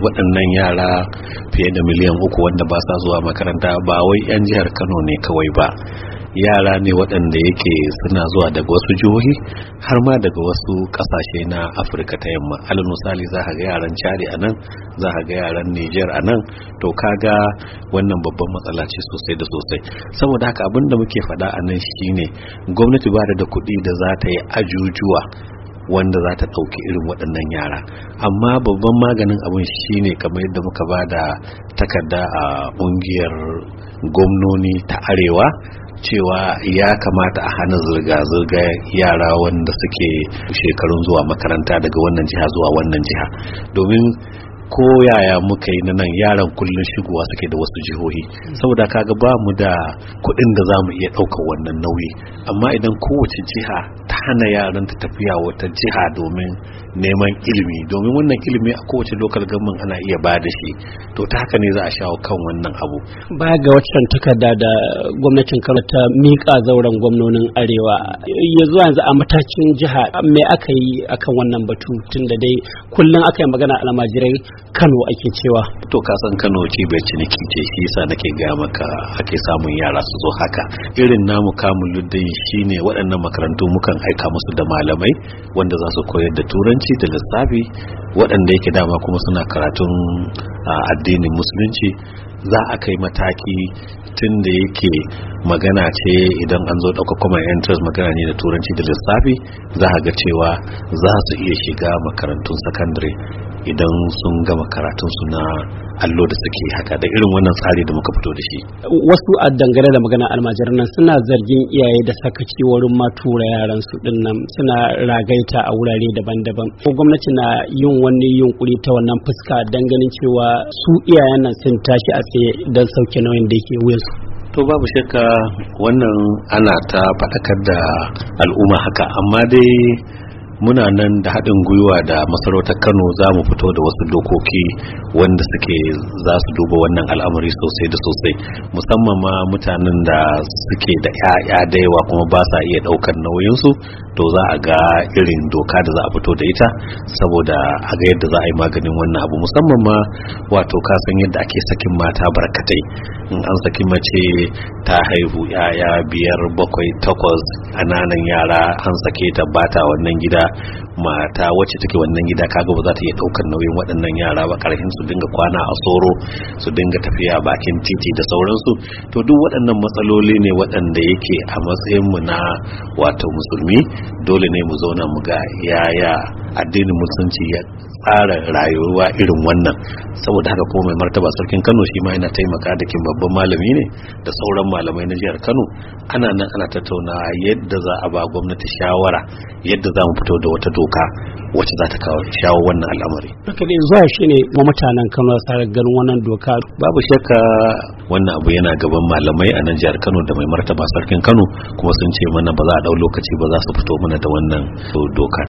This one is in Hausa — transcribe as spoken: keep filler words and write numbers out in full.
waɗannan yara fiye da miliyan uku wanda ba sa zuwa makaranta ba wai 'yan jihar Kano ne kawai ba, yara ne waɗanda yake suna zuwa daga wasu jihohi har ma daga wasu ƙasashe na Afirka ta yamma. Alal misali za ka ga yaran Chadi a nan, za ka ga yaran Niger a nan, to kaga wannan babban matsala ce sosai da sosai. Saboda haka abin da muke faɗa a nan shine gwamnati ba da kuɗi da za ta yi ajujuwa wanda za ta ɗauki irin waɗannan yara, amma babban maganin abin shine kamar yadda muka ba da takarda a ƙungiyar gwamnoni ta arewa cewa ya kamata a hana zirga-zirga yara wanda suke shekarun zuwa makaranta daga wannan jiha zuwa wannan jiha, domin ko yaya muka yi na nan yaran kullum shigowa suke da wasu jihohi, saboda kaga ba mu da kuɗin da za mu iya ɗaukar wannan nauyi. Amma idan kowace jiha ta hana yaran ta tafiya wata jiha domin neman ilimi, domin wannan ilimi a kowace lokal government ana iya ba da shi, to ta haka ne za a shawo kan wannan abu. Baya ga waccan takarda da gwamnatin Kano ta miƙa zauren gwamnonin arewa, yanzu yanzu a matakin jiha me aka yi akan wannan batu, tun da dai kullum aka yi magana almajirai Kano ake cewa? To ka san Kano ce bai ciniki ce, shi yasa nake ga maka ake samun yara su zo haka. Irin namu kamun luddai shine waɗannan makarantu mukan aika musu da malamai wanda za su koyar da turanci da lissafi, waɗanda yake dama kuma suna karatun addinin musulunci. Za a kai mataki tun da yake magana ce idan an zo ɗauka common entrance magana ne da turanci da lissafi, za a ga cewa za su iya shiga makarantun sakandare idan sun gama karatunsu na allo da suke haka, da irin wannan tsari da muka fito da shi. Wasu a dangane da magana almajiran nan suna zargin iyaye da sakaci wurin ma tura yaran su din nan, suna ragaita a wurare daban-daban. Ko gwamnati na yin wani yunkuri ta wannan fuska dan ganin cewa su iyayen nan sun tashi a tsaye don sauke nauyin da yake wuyansu? To babu shakka wannan ana ta faɗakar da al'umma haka, amma dai muna nan da haɗin gwiwa da masarautar Kano za mu fito da wasu dokoki wanda suke za su duba wannan al'amari sosai da sosai, musamman ma mutanen da suke da 'ya'ya da yawa kuma ba sa iya ɗaukar nauyinsu, to za a ga irin doka da za a fito da ita saboda a ga yadda za a yi maganin wannan abu. Musamman ma wato ka san yadda ake sakin mata barkatai, in an saki mace ta haihu 'ya'ya biyar bakwai takwas ƙananan yara an sake ta bata wannan gida, mata wacce take wannan gida kaga ba za ta iya daukar nauyin waɗannan yara ba, karhin su dinga kwana a soro, su dinga tafiya bakin titi da sauransu. To duk waɗannan matsaloli ne waɗanda yake a matsayin mu na wato musulmi dole ne mu zauna mu ga yaya addinin musulunci ya tsara rayuwa irin wannan. Saboda haka kuma mai martaba sarkin Kano shi ma yana taimaka da kin babban malami ne da sauran malamai na jihar Kano, ana nan ana tattaunawa yadda za a ba gwamnati shawara yadda za mu fito da wata doka wacce za ta kawo shawo wannan al'amari. Haka dai zuwa shi ne wa mutanen Kano sa ganin wannan doka. Babu shakka wannan abu yana gaban malamai a nan jihar Kano da mai martaba sarkin Kano, kuma sun ce mana ba za a dau lokaci ba za su fito mana da wannan doka.